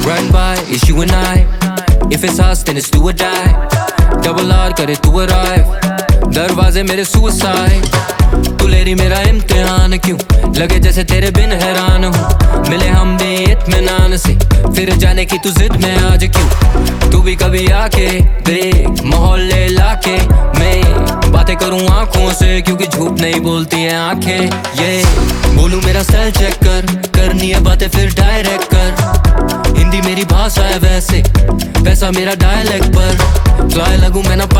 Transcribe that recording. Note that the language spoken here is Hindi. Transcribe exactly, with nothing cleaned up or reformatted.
Run by, it's you and I. If it's us, then it's do or die. Double R करे तू arrive. दरवाजे मेरे suicide. तू ले रही मेरा इम्तिहान क्यों? लगे जैसे तेरे बिन हैरान हूँ. मिले हम भी इत्मीनान से, फिर जाने की तू जिद में आज क्यों? तू भी कभी आके देख मोहल्ले इलाके में. बातें करूँ आँखों से क्योंकि झूठ नहीं बोलती है आँखें. ये बोलूँ मेरा स्टाइल चेक कर, करनी है बातें फिर डायरेक्ट कर. हिंदी मेरी भाषा है वैसे, पैसा मेरा डायलेक्ट पर. फ्लाई लगूं मैं ना